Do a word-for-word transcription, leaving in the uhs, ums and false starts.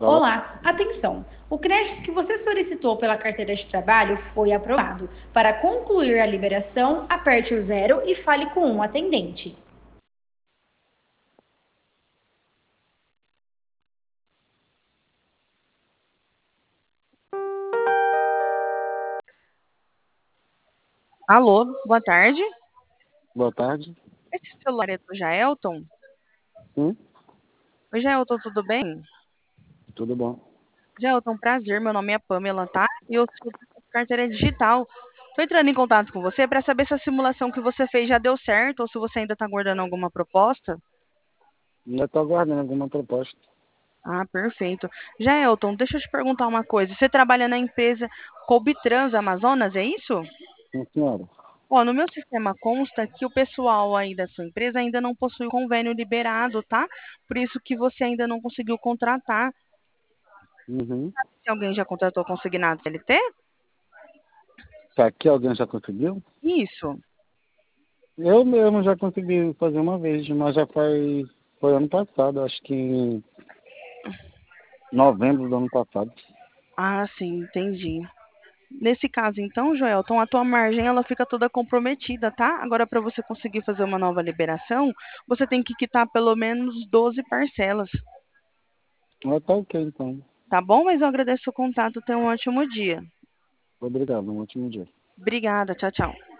Alô? Olá, atenção! O crédito que você solicitou pela carteira de trabalho foi aprovado. Para concluir a liberação, aperte o zero e fale com um atendente. Alô, boa tarde. Boa tarde. Esse celular é do Jaelton? Sim, Oi, Jaelton, tudo bem? tudo bom. Jaelton, prazer, meu nome é Pamela, tá? E eu sou da carteira digital. Tô entrando em contato com você para saber se a simulação que você fez já deu certo ou se você ainda está aguardando alguma proposta. Ainda estou aguardando alguma proposta. Ah, perfeito. Jaelton, deixa eu te perguntar uma coisa. Você trabalha na empresa Cobitrans Amazonas, é isso? Sim, senhora. Ó, no meu sistema consta que o pessoal aí da sua empresa ainda não possui o convênio liberado, tá? Por isso que você ainda não conseguiu contratar. Uhum. Se alguém já contratou consignado C L T? Tá aqui, alguém já conseguiu? Isso. Eu mesmo já consegui fazer uma vez, mas já faz... Foi ano passado, acho que em novembro do ano passado. Ah, sim, entendi. Nesse caso, então, Joelton, a tua margem ela fica toda comprometida, tá? Agora, para você conseguir fazer uma nova liberação, você tem que quitar pelo menos doze parcelas, Mas tá ok, então. tá bom? Mas eu agradeço o contato, tenha um ótimo dia. Obrigado, um ótimo dia. Obrigada, tchau, tchau.